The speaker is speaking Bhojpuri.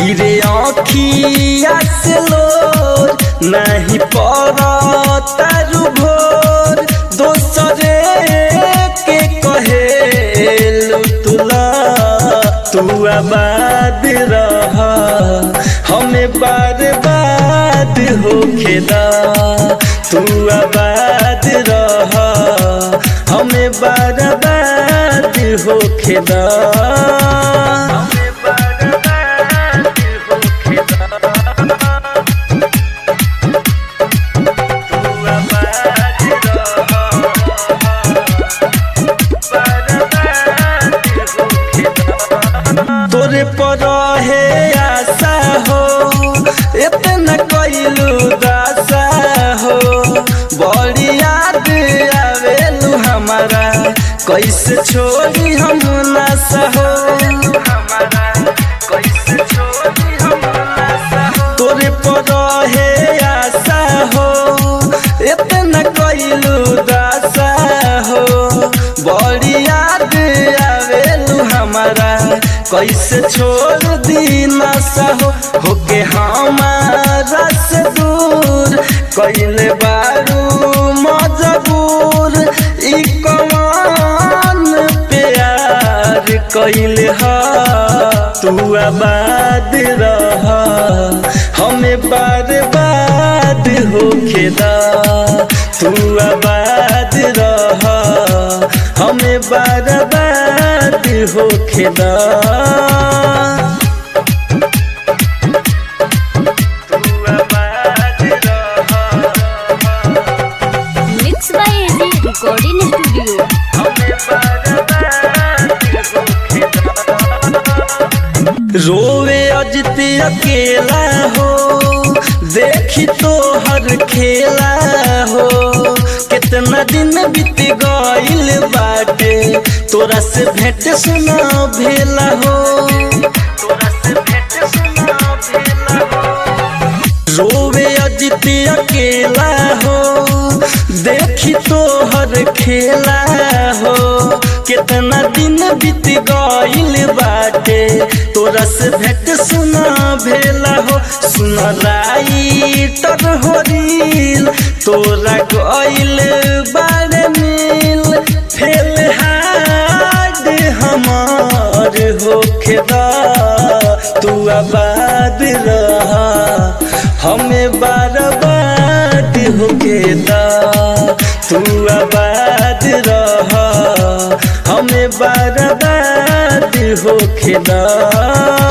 गिरे आँखिया से लोर नहीं पड़ता भोर दोसरे के कहेलू तुला तू आबाद रह हमें बर्बाद होखेदा तू आबाद रह हमें बर्बाद होखेदा तोरे पर है आशा हो इतना कइलू दासा हो बड़ी याद आवेलू हमारा कैसे छोड़ी हम नशा हो तोरे पर है आशा हो इतना कइलू दासा हो बड़ी याद आवेलू हमारा कैसे छोड़ दी नशा होके हमारा से दूर कैले बारू मजबूर ई कमान प्यार कैले हा तू आबाद रह हमें बर्बाद होखेदा तू आबाद रह हमें बर्बाद होखेदा mix by AG recording studio. रोवे अजित अकेला हो देखी तो हर खेला हो कितना दिन बीत गइल बाटे तोरा से भेंट सुना भेला हो रोवे अजित अकेला हो देखी तो हर खेला हो कितना दिन बीत गइल बाटे तोरा से भेंट सुना भेला हो सुन राइटर हो रील तोरा गइल बारे मिल फेल हाड हमार होखेदा तू आबाद रह हमें बर्बाद होखेदा तू आबाद रह हमें बर्बाद होखेदा।